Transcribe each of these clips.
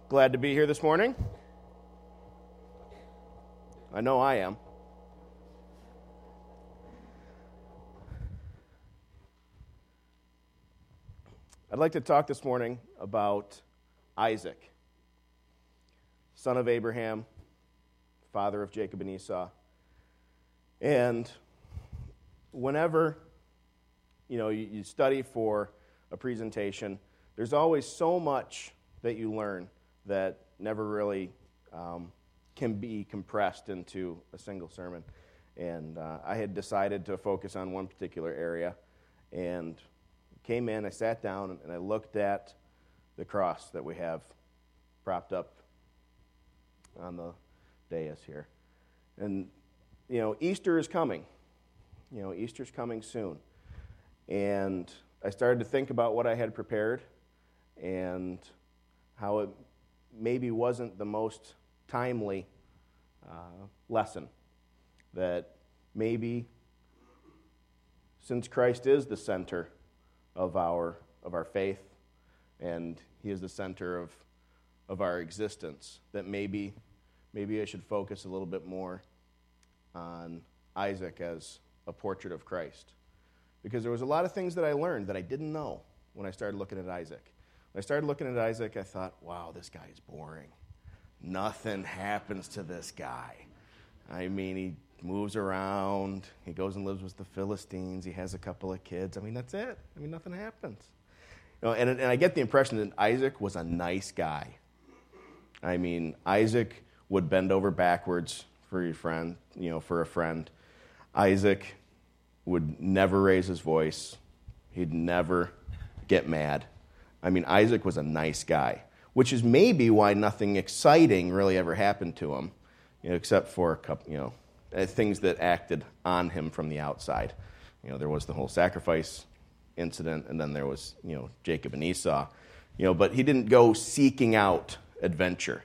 Glad to be here this morning. I know I am. I'd like to talk this morning about Isaac, son of Abraham, father of Jacob and Esau. And whenever, you study for a presentation, there's always so much that you learn that never really can be compressed into a single sermon. And I had decided to focus on one particular area, and came in, I sat down, and I looked at the cross that we have propped up on the dais here. And, Easter is coming. Easter's coming soon. And I started to think about what I had prepared and how it maybe wasn't the most timely lesson. That maybe, since Christ is the center of our faith, and He is the center of our existence, that maybe I should focus a little bit more on Isaac as a portrait of Christ. Because there was a lot of things that I learned that I didn't know when I started looking at Isaac. When I started looking at Isaac, I thought, wow, this guy is boring. Nothing happens to this guy. I mean, he moves around. He goes and lives with the Philistines. He has a couple of kids. That's it. Nothing happens. And I get the impression that Isaac was a nice guy. Isaac would bend over backwards for your friend, for a friend. Isaac would never raise his voice. He'd never get mad. Isaac was a nice guy, which is maybe why nothing exciting really ever happened to him, except for a couple, things that acted on him from the outside. There was the whole sacrifice incident, and then there was, Jacob and Esau. But he didn't go seeking out adventure.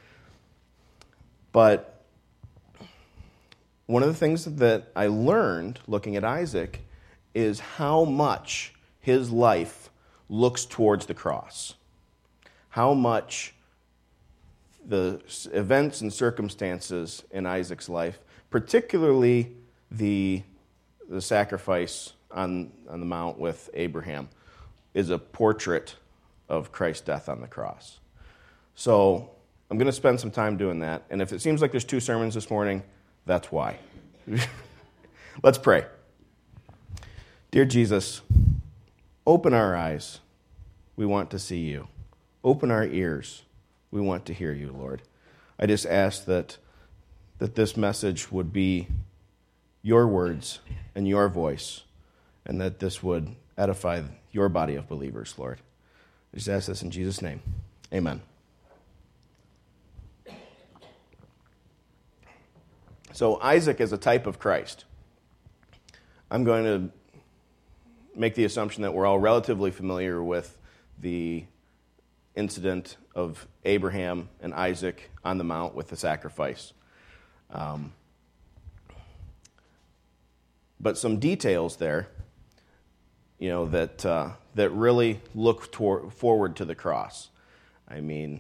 But one of the things that I learned looking at Isaac is how much his life looks towards the cross. How much the events and circumstances in Isaac's life, particularly the sacrifice on the mount with Abraham, is a portrait of Christ's death on the cross. So I'm going to spend some time doing that. And if it seems like there's two sermons this morning, that's why. Let's pray. Dear Jesus, open our eyes. We want to see you. Open our ears. We want to hear you, Lord. I just ask that this message would be your words and your voice, and that this would edify your body of believers, Lord. I just ask this in Jesus' name. Amen. So Isaac is a type of Christ. I'm going to make the assumption that we're all relatively familiar with the incident of Abraham and Isaac on the mount with the sacrifice. But some details there, that really look forward to the cross. You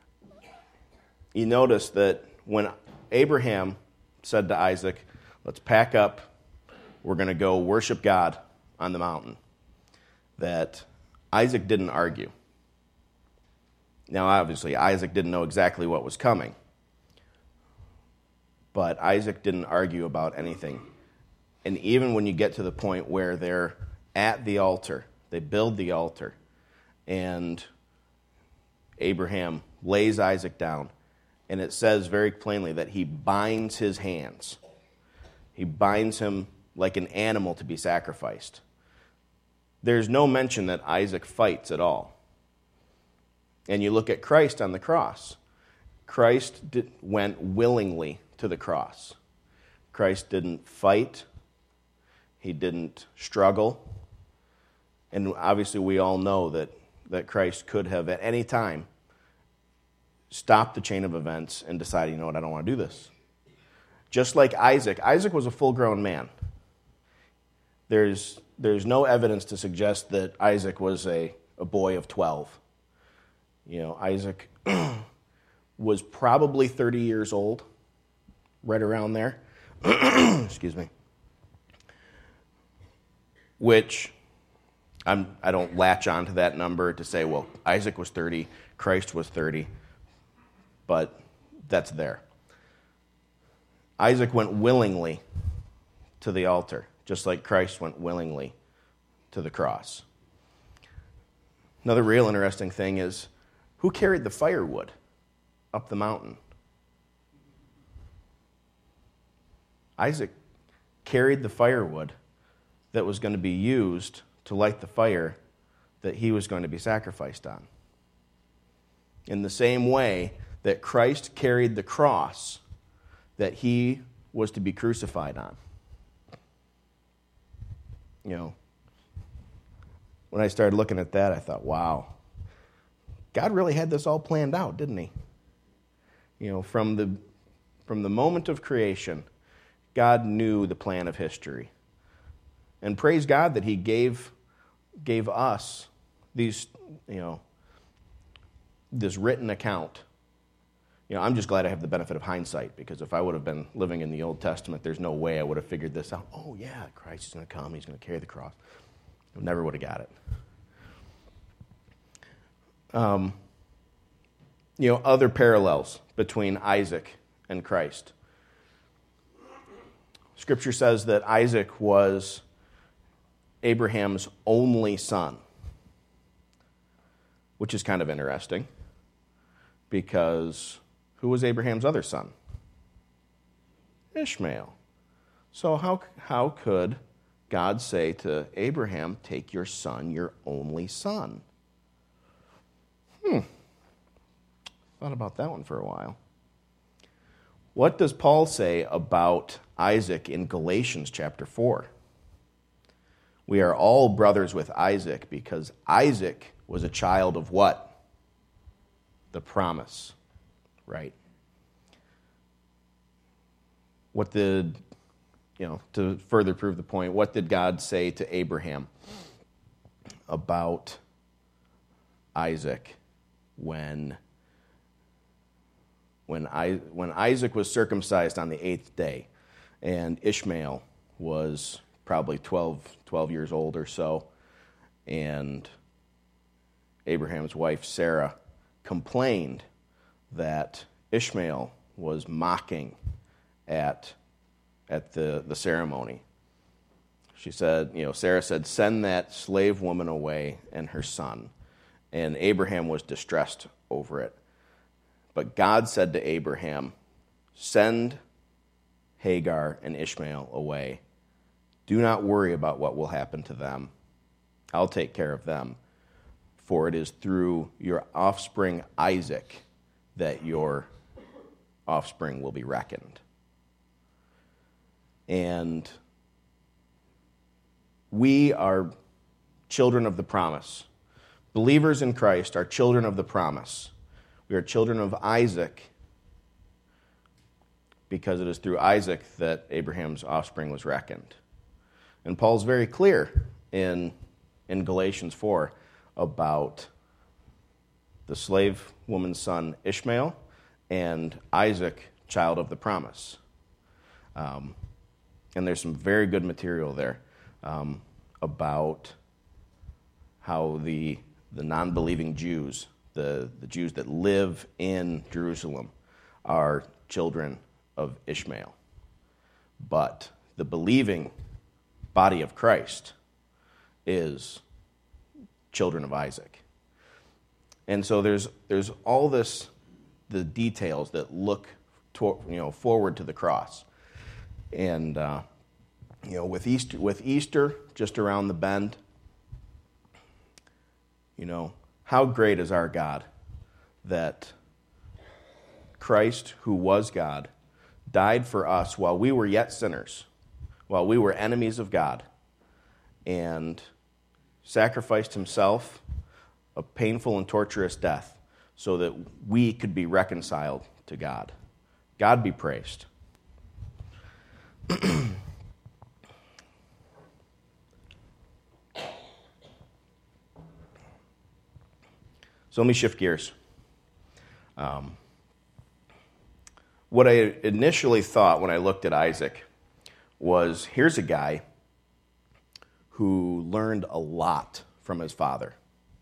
notice that when Abraham said to Isaac, let's pack up, we're going to go worship God on the mountain, that Isaac didn't argue. Now, obviously, Isaac didn't know exactly what was coming, but Isaac didn't argue about anything. And even when you get to the point where they're at the altar, they build the altar, and Abraham lays Isaac down, and it says very plainly that he binds his hands. He binds him like an animal to be sacrificed. There's no mention that Isaac fights at all. And you look at Christ on the cross. Christ went willingly to the cross. Christ didn't fight. He didn't struggle. And obviously we all know that Christ could have at any time stopped the chain of events and decided, I don't want to do this. Just like Isaac was a full-grown man. There's no evidence to suggest that Isaac was a boy of 12. Isaac was probably 30 years old, right around there. Excuse me. Which I don't latch onto that number to say, well, Isaac was 30, Christ was 30, but that's there. Isaac went willingly to the altar, just like Christ went willingly to the cross. Another real interesting thing is, who carried the firewood up the mountain? Isaac carried the firewood that was going to be used to light the fire that he was going to be sacrificed on. In the same way that Christ carried the cross that he was to be crucified on. You know, when I started looking at that, I thought, wow, God really had this all planned out, didn't he? You know, from the moment of creation, God knew the plan of history. And praise God that he gave us these, this written account. I'm just glad I have the benefit of hindsight, because if I would have been living in the Old Testament, there's no way I would have figured this out. Oh, yeah, Christ is going to come. He's going to carry the cross. I never would have got it. Other parallels between Isaac and Christ. Scripture says that Isaac was Abraham's only son, which is kind of interesting, because who was Abraham's other son? Ishmael. So how could God say to Abraham, take your son, your only son? Thought about that one for a while. What does Paul say about Isaac in Galatians chapter 4? We are all brothers with Isaac, because Isaac was a child of what? The promise, right? What did, to further prove the point, what did God say to Abraham about Isaac when Isaac was circumcised on the 8th day, and Ishmael was probably 12 years old or so, and Abraham's wife Sarah complained that Ishmael was mocking at the ceremony. She said, Sarah said, send that slave woman away and her son. And Abraham was distressed over it. But God said to Abraham, send Hagar and Ishmael away. Do not worry about what will happen to them. I'll take care of them. For it is through your offspring Isaac that your offspring will be reckoned. And we are children of the promise. Believers in Christ are children of the promise. We are children of Isaac, because it is through Isaac that Abraham's offspring was reckoned. And Paul's very clear in Galatians 4 about the slave woman's son Ishmael and Isaac, child of the promise. And there's some very good material there about how the non-believing Jews, the Jews that live in Jerusalem, are children of Ishmael. But the believing body of Christ is children of Isaac. And so there's all this, the details that look forward to the cross. And with Easter just around the bend, how great is our God that Christ, who was God, died for us while we were yet sinners, while we were enemies of God, and sacrificed himself a painful and torturous death so that we could be reconciled to God. God be praised. So let me shift gears. what I initially thought when I looked at Isaac was, here's a guy who learned a lot from his father,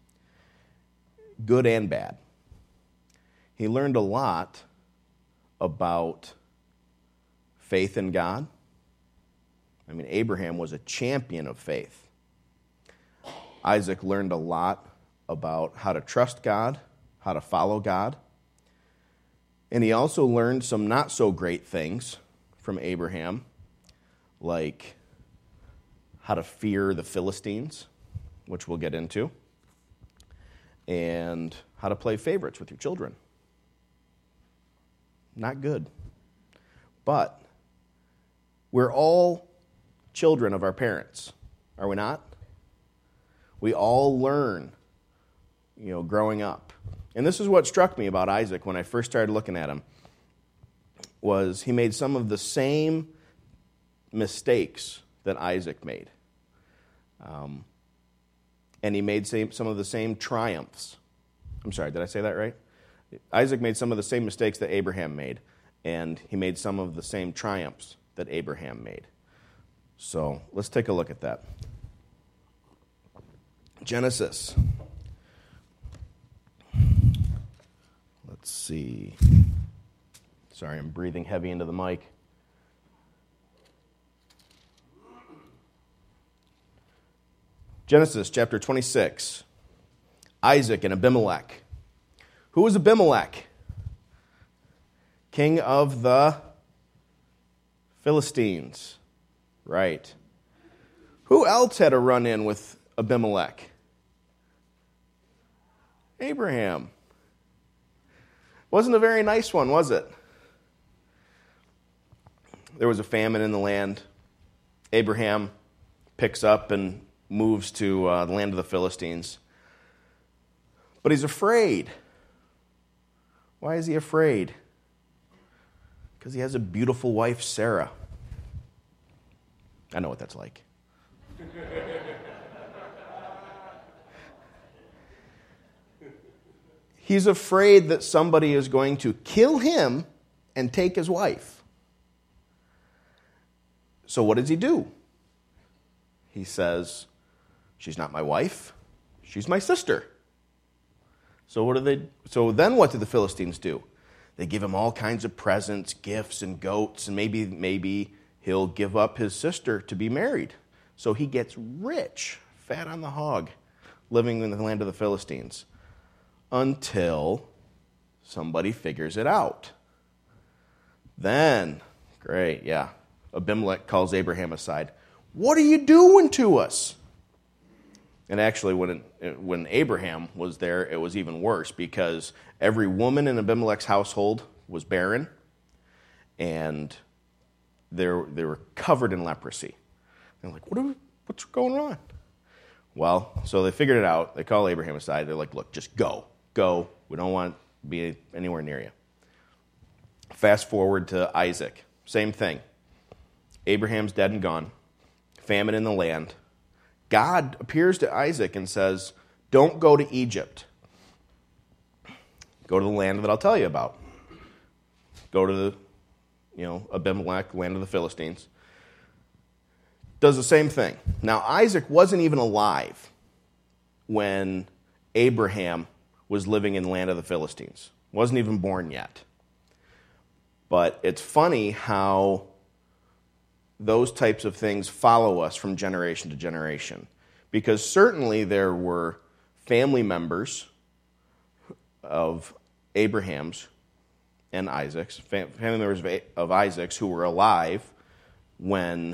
good and bad. He learned a lot about faith in God. I mean, Abraham was a champion of faith. Isaac learned a lot about how to trust God, how to follow God. And he also learned some not so great things from Abraham, like how to fear the Philistines, which we'll get into, and how to play favorites with your children. Not good. But we're all children of our parents, are we not? We all learn, growing up. And this is what struck me about Isaac when I first started looking at him, was he made some of the same mistakes that Isaac made. And he made some of the same triumphs. I'm sorry, did I say that right? Isaac made some of the same mistakes that Abraham made, and he made some of the same triumphs that Abraham made. So let's take a look at that. Genesis. Let's see. Sorry, I'm breathing heavy into the mic. Genesis chapter 26. Isaac and Abimelech. Who was Abimelech? King of the Philistines. Right. Who else had a run-in with Abimelech? Abraham. Wasn't a very nice one, was it? There was a famine in the land. Abraham picks up and moves to the land of the Philistines. But he's afraid. Why is he afraid? Because he has a beautiful wife, Sarah. I know what that's like. He's afraid that somebody is going to kill him and take his wife. So what does he do? He says, she's not my wife, she's my sister. So then what do the Philistines do? They give him all kinds of presents, gifts, and goats, and maybe he'll give up his sister to be married. So he gets rich, fat on the hog, living in the land of the Philistines, until somebody figures it out. Then, great, yeah, Abimelech calls Abraham aside. What are you doing to us? And actually, when Abraham was there, it was even worse, because every woman in Abimelech's household was barren, and they were covered in leprosy. They're like, what's going on? Well, so they figured it out. They call Abraham aside. They're like, look, just go. We don't want to be anywhere near you. Fast forward to Isaac. Same thing. Abraham's dead and gone. Famine in the land. God appears to Isaac and says, don't go to Egypt. Go to the land that I'll tell you about. Go to the, Abimelech, land of the Philistines. Does the same thing. Now, Isaac wasn't even alive when Abraham was living in the land of the Philistines. Wasn't even born yet. But it's funny how those types of things follow us from generation to generation. Because certainly there were family members of Abraham's and Isaac's, family members of Isaac's who were alive when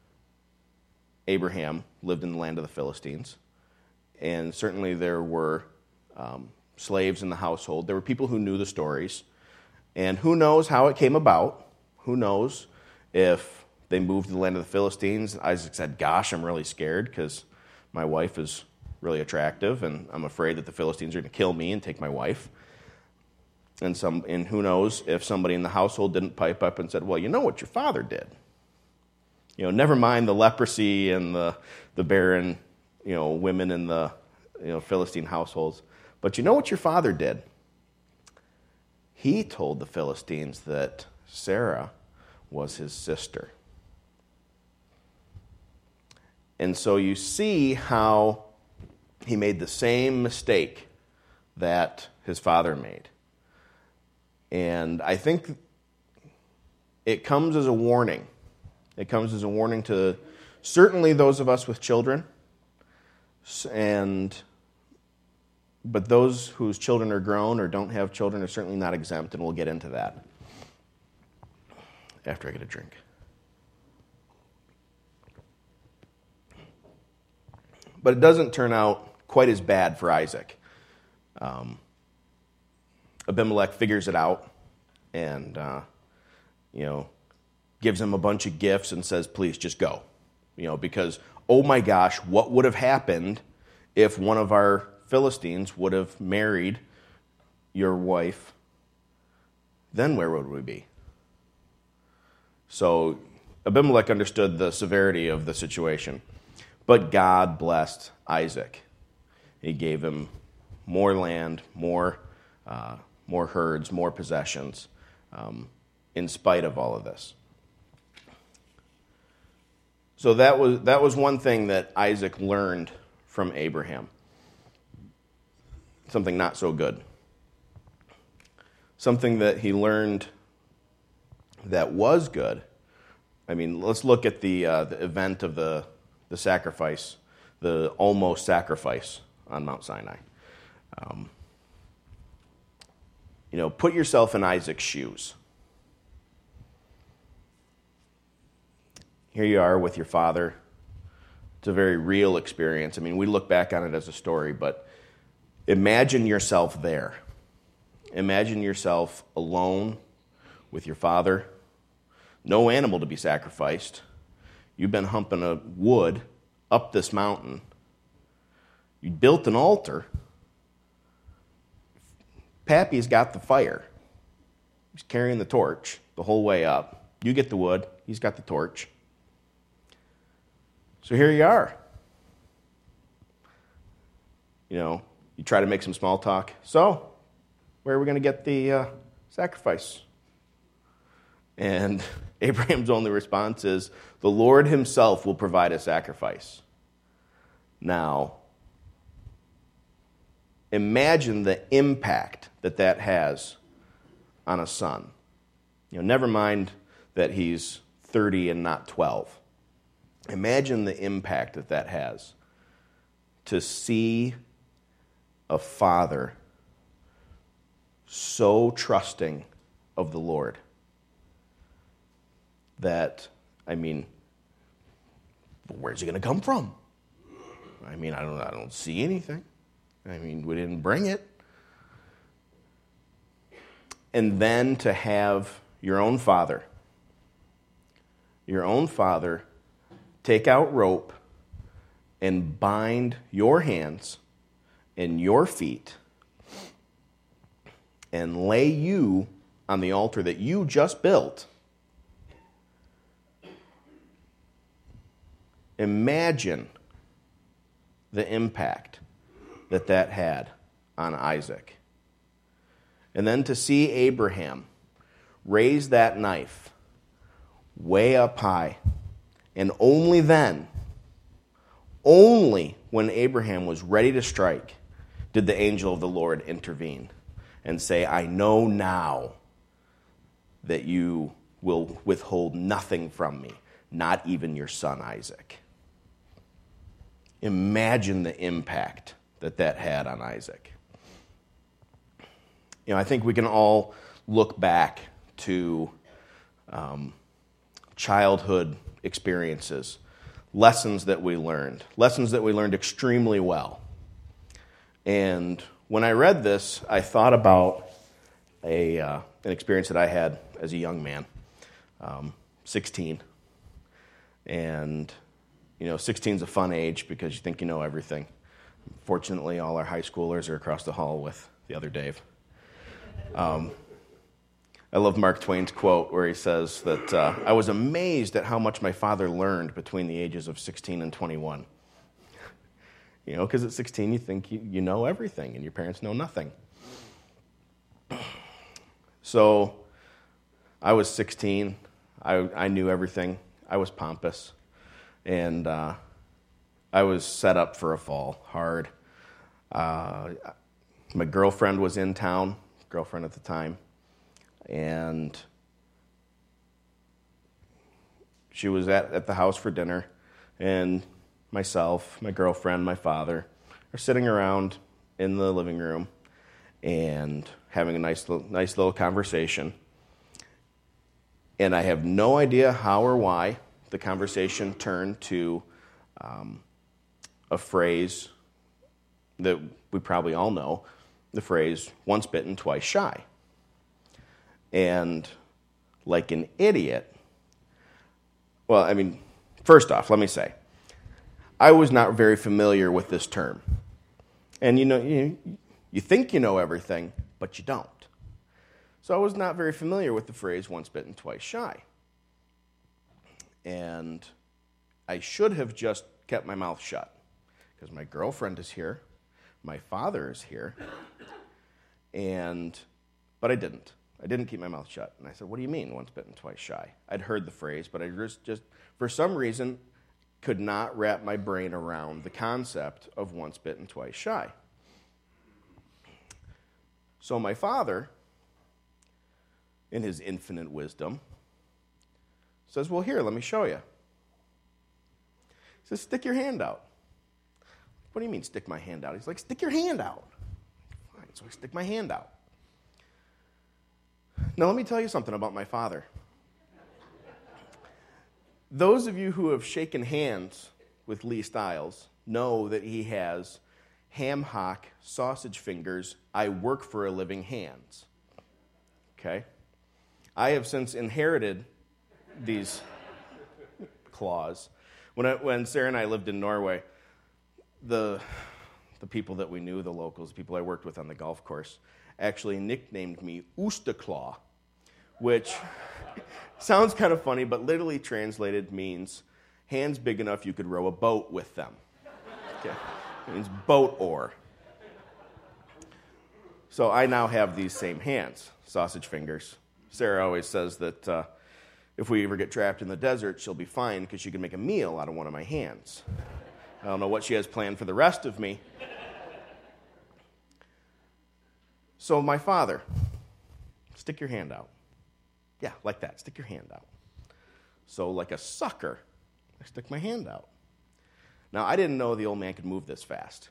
Abraham lived in the land of the Philistines. And certainly there were slaves in the household. There were people who knew the stories. And who knows how it came about? Who knows if they moved to the land of the Philistines? Isaac said, gosh, I'm really scared because my wife is really attractive, and I'm afraid that the Philistines are going to kill me and take my wife. And who knows if somebody in the household didn't pipe up and said, well, you know what your father did. Never mind the leprosy and the barren, women in the Philistine households. But you know what your father did? He told the Philistines that Sarah was his sister. And so you see how he made the same mistake that his father made. And I think it comes as a warning. It comes as a warning to certainly those of us with children, but those whose children are grown or don't have children are certainly not exempt, and we'll get into that after I get a drink. But it doesn't turn out quite as bad for Isaac. Abimelech figures it out and, gives him a bunch of gifts and says, please, just go. Because, oh my gosh, what would have happened if one of our Philistines would have married your wife? Then where would we be? So Abimelech understood the severity of the situation. But God blessed Isaac. He gave him more land, more herds, more possessions, in spite of all of this. So that was one thing that Isaac learned from Abraham. Something not so good. Something that he learned that was good. I mean, let's look at the event of the sacrifice, the almost sacrifice on Mount Sinai. Put yourself in Isaac's shoes. Here you are with your father. It's a very real experience. I mean, we look back on it as a story, but imagine yourself there. Imagine yourself alone with your father. No animal to be sacrificed. You've been humping a wood up this mountain. You built an altar. Pappy's got the fire. He's carrying the torch the whole way up. You get the wood. He's got the torch. So here you are. You try to make some small talk. So, where are we going to get the sacrifice? And Abraham's only response is, the Lord himself will provide a sacrifice. Now, imagine the impact that has on a son. Never mind that he's 30 and not 12. Imagine the impact that has to see a father so trusting of the Lord that, where's he going to come from? I don't see anything. We didn't bring it. And then to have your own father take out rope and bind your hands and your feet and lay you on the altar that you just built. Imagine the impact that had on Isaac. And then to see Abraham raise that knife way up high, and only then, only when Abraham was ready to strike, did the angel of the Lord intervene and say, I know now that you will withhold nothing from me, not even your son Isaac. Imagine the impact that had on Isaac. I think we can all look back to childhood experiences, lessons that we learned extremely well. And when I read this, I thought about an experience that I had as a young man, 16. And 16 is a fun age because you think you know everything. Fortunately, all our high schoolers are across the hall with the other Dave. I love Mark Twain's quote where he says that I was amazed at how much my father learned between the ages of 16 and 21. Because at 16 you think you know everything and your parents know nothing. So I was 16. I knew everything. I was pompous. And I was set up for a fall hard. My girlfriend was in town, girlfriend at the time, and she was at the house for dinner, and myself, my girlfriend, my father are sitting around in the living room and having a nice little conversation. And I have no idea how or why the conversation turned to a phrase that we probably all know, the phrase, once bitten, twice shy. And like an idiot, well, I mean, first off, let me say, I was not very familiar with this term. And you think you know everything, but you don't. So I was not very familiar with the phrase, once bitten, twice shy. And I should have just kept my mouth shut, because my girlfriend is here, my father is here, but I didn't. I didn't keep my mouth shut. And I said, what do you mean, once bitten, twice shy? I'd heard the phrase, but I just for some reason, could not wrap my brain around the concept of once bitten, twice shy. So my father, in his infinite wisdom, says, well, here, let me show you. He says, stick your hand out. What do you mean, stick my hand out? He's like, stick your hand out. Fine, so I stick my hand out. Now, let me tell you something about my father. Those of you who have shaken hands with Lee Stiles know that he has ham hock, sausage fingers, I work for a living hands. Okay? I have since inherited these claws. When Sarah and I lived in Norway, the people that we knew, the locals, the people I worked with on the golf course, actually nicknamed me Oosteclaw, which sounds kind of funny, but literally translated means hands big enough you could row a boat with them. Okay. It means boat oar. So I now have these same hands, sausage fingers. Sarah always says that if we ever get trapped in the desert, she'll be fine because she can make a meal out of one of my hands. I don't know what she has planned for the rest of me. So my father, stick your hand out. Yeah, like that, stick your hand out. So like a sucker, I stick my hand out. Now, I didn't know the old man could move this fast.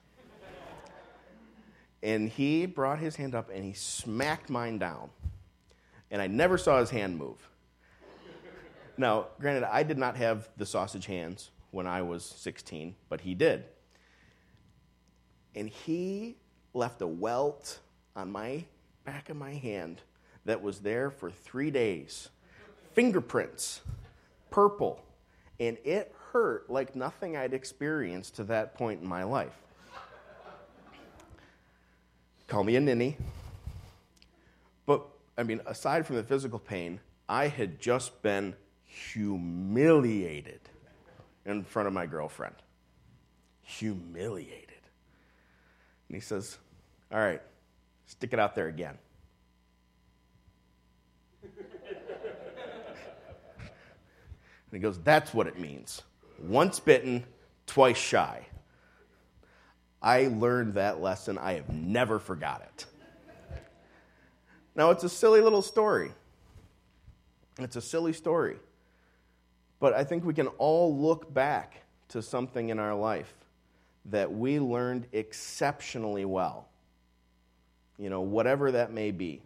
And he brought his hand up and he smacked mine down. And I never saw his hand move. Now, granted, I did not have the sausage hands when I was 16, but he did. And he left a welt on my back of my hand that was there for 3 days. Fingerprints, purple, and it hurt like nothing I'd experienced to that point in my life. Call me a ninny. But, I mean, aside from the physical pain, I had just been humiliated in front of my girlfriend. Humiliated. And he says, all right, stick it out there again. And he goes, that's what it means. Once bitten, twice shy. I learned that lesson. I have never forgot it. Now, it's a silly little story. It's a silly story. But I think we can all look back to something in our life that we learned exceptionally well. Whatever that may be.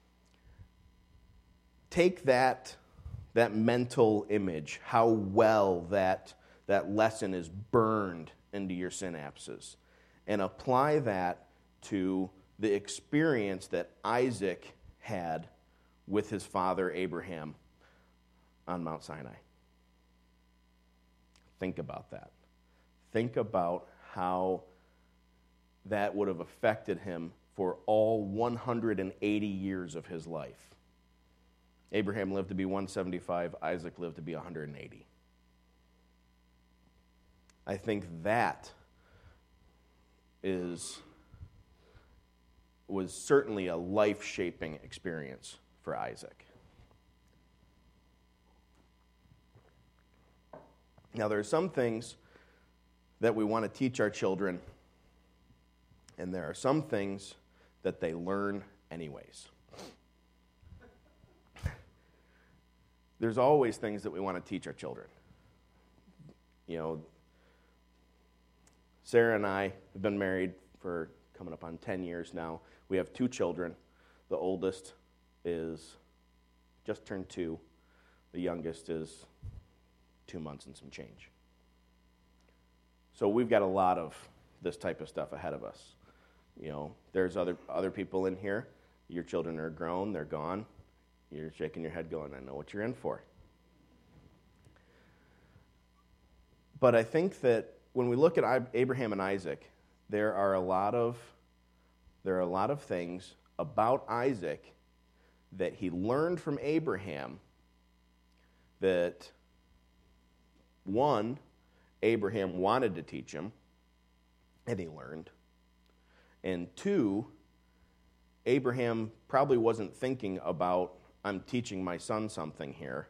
Take that mental image, how well that lesson is burned into your synapses, and apply that to the experience that Isaac had with his father Abraham on Mount Sinai. Think about that. Think about how that would have affected him for all 180 years of his life. Abraham lived to be 175, Isaac lived to be 180. I think that was certainly a life-shaping experience for Isaac. Now, there are some things that we want to teach our children, and there are some things that they learn anyways. There's always things that we want to teach our children. You know, Sarah and I have been married for coming up on 10 years now. We have 2 children. The oldest is just turned 2. The youngest is 2 months and some change. So we've got a lot of this type of stuff ahead of us. You know, there's other people in here. Your children are grown, they're gone. You're shaking your head going, I know what you're in for. But I think that when we look at Abraham and Isaac, there are a lot of things about Isaac that he learned from Abraham that, one, Abraham wanted to teach him, and he learned. And 2, Abraham probably wasn't thinking about, I'm teaching my son something here,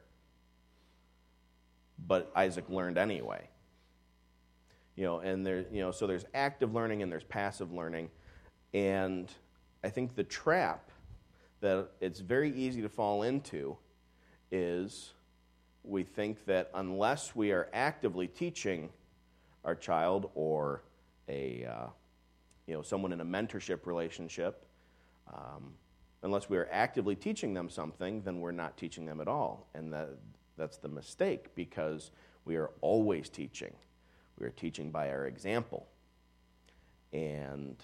but Isaac learned anyway. You know, and so there's active learning and there's passive learning. And I think the trap that it's very easy to fall into is we think that unless we are actively teaching our child or someone in a mentorship relationship, unless we are actively teaching them something, then we're not teaching them at all. And that's the mistake, because we are always teaching. We are teaching by our example. And,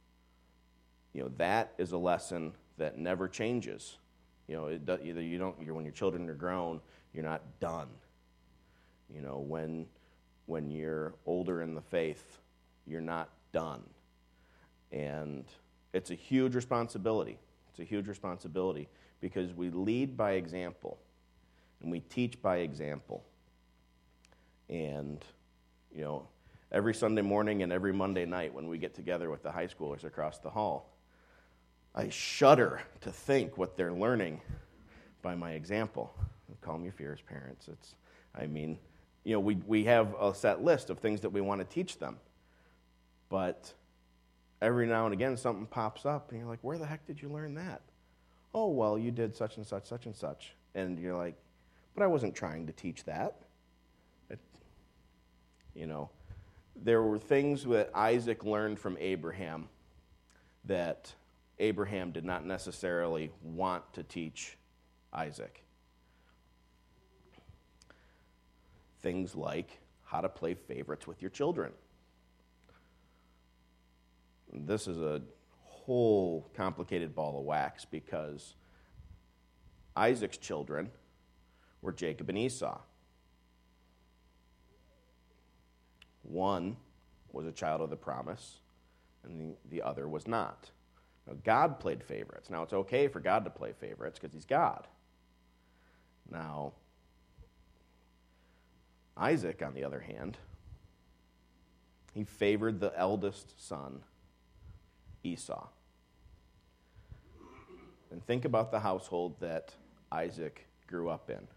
that is a lesson that never changes. When your children are grown, you're not done. When you're older in the faith, you're not done. And it's a huge responsibility. It's a huge responsibility because we lead by example and we teach by example. And, every Sunday morning and every Monday night when we get together with the high schoolers across the hall, I shudder to think what they're learning by my example. Calm your fears, parents. We have a set list of things that we want to teach them. But every now and again, something pops up, and you're like, where the heck did you learn that? Oh, well, you did such and such, such and such. And you're like, but I wasn't trying to teach that. There were things that Isaac learned from Abraham that Abraham did not necessarily want to teach Isaac. Things like how to play favorites with your children. This is a whole complicated ball of wax because Isaac's children were Jacob and Esau. One was a child of the promise, and the other was not. Now, God played favorites. Now, it's okay for God to play favorites because he's God. Now, Isaac, on the other hand, he favored the eldest son, Esau. And think about the household that Isaac grew up in.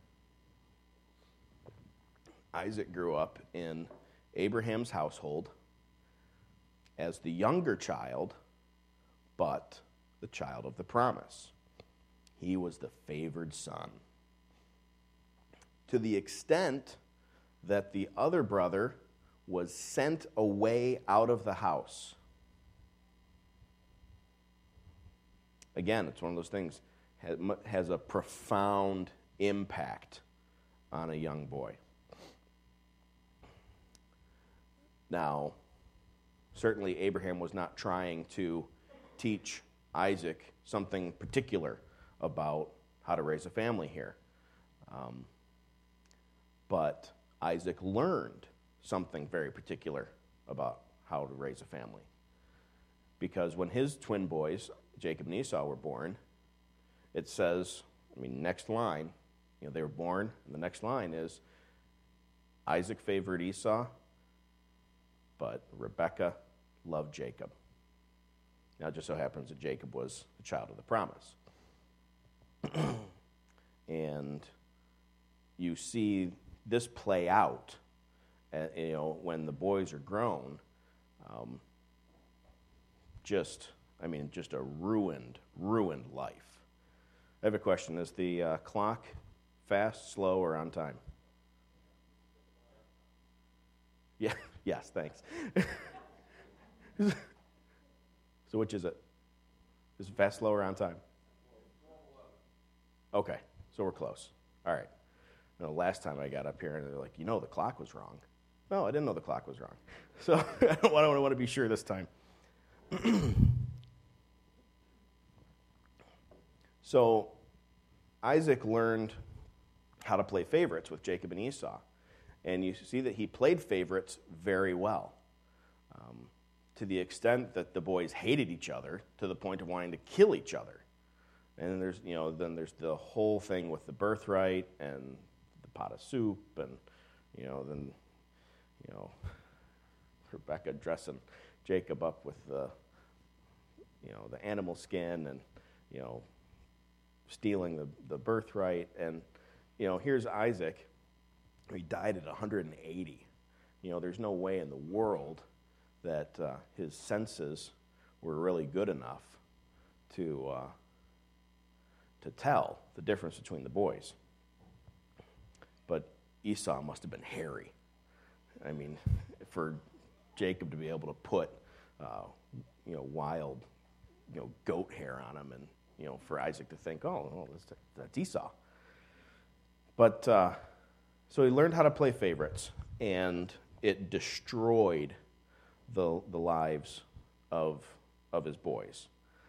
Isaac grew up in Abraham's household as the younger child, but the child of the promise. He was the favored son. To the extent that the other brother was sent away out of the house. Again, it's one of those things has a profound impact on a young boy. Now, certainly Abraham was not trying to teach Isaac something particular about how to raise a family here. But Isaac learned something very particular about how to raise a family. Because when his twin boys, Jacob and Esau, were born, it says, next line, they were born, and the next line is, Isaac favored Esau, but Rebekah loved Jacob. Now, it just so happens that Jacob was the child of the promise. And you see this play out when the boys are grown, just a ruined life. I have a question. Is the clock fast, slow, or on time? Yeah. Yes, thanks. So which is it? Is it fast, slow, or on time? Okay, so we're close. All right. Last time I got up here, and they're like, the clock was wrong. No, I didn't know the clock was wrong. So I want to be sure this time. So Isaac learned how to play favorites with Jacob and Esau. And you see that he played favorites very well, to the extent that the boys hated each other to the point of wanting to kill each other. And there's the whole thing with the birthright and the pot of soup, and then Rebecca dressing Jacob up with the animal skin, and stealing the birthright. And here's Isaac. He died at 180. There's no way in the world that his senses were really good enough to tell the difference between the boys. But Esau must have been hairy. I mean, for Jacob to be able to put wild goat hair on him, and for Isaac to think, oh, that's Esau. But so he learned how to play favorites, and it destroyed the lives of his boys.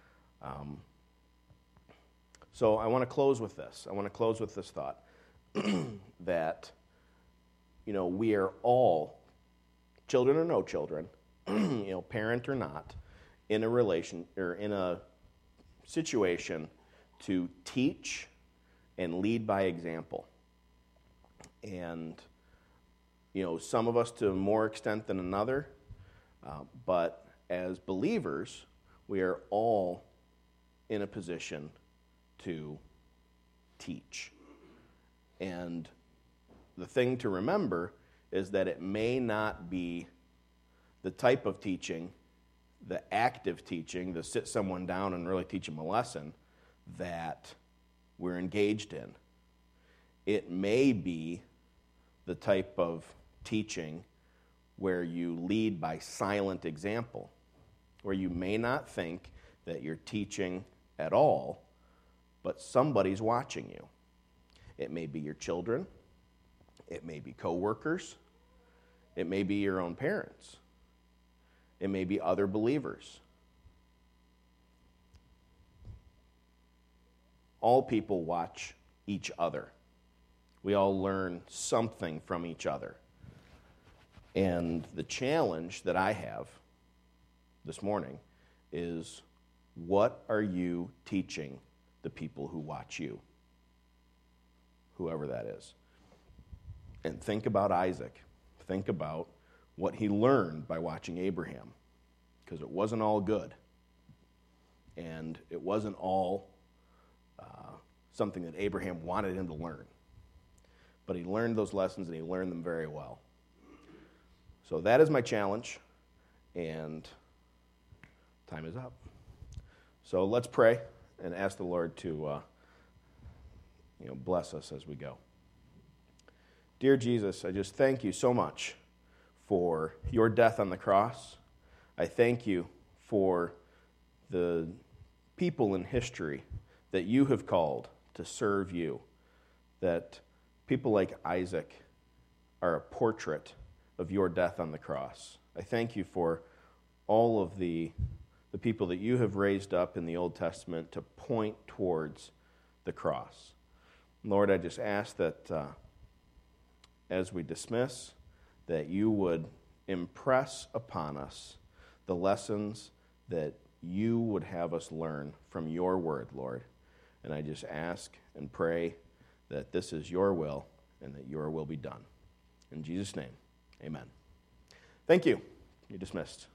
So I want to close with this. I want to close with this thought that we are all, children or no children, parent or not, in a relation or in a situation to teach and lead by example. And some of us to more extent than another, but as believers, we are all in a position to teach. And the thing to remember is that it may not be the type of teaching, the active teaching, the sit someone down and really teach them a lesson, that we're engaged in. It may be the type of teaching where you lead by silent example, where you may not think that you're teaching at all, but somebody's watching you. It may be your children. It may be coworkers. It may be your own parents. It may be other believers. All people watch each other. We all learn something from each other. And the challenge that I have this morning is, what are you teaching the people who watch you? Whoever that is. And think about Isaac. Think about what he learned by watching Abraham. Because it wasn't all good. And it wasn't all something that Abraham wanted him to learn. But he learned those lessons, and he learned them very well. So that is my challenge, and time is up. So let's pray and ask the Lord to bless us as we go. Dear Jesus, I just thank you so much for your death on the cross. I thank you for the people in history that you have called to serve you, that people like Isaac are a portrait of your death on the cross. I thank you for all of the people that you have raised up in the Old Testament to point towards the cross. Lord, I just ask that as we dismiss, that you would impress upon us the lessons that you would have us learn from your word, Lord. And I just ask and pray that this is your will and that your will be done. In Jesus' name, amen. Thank you. You're dismissed.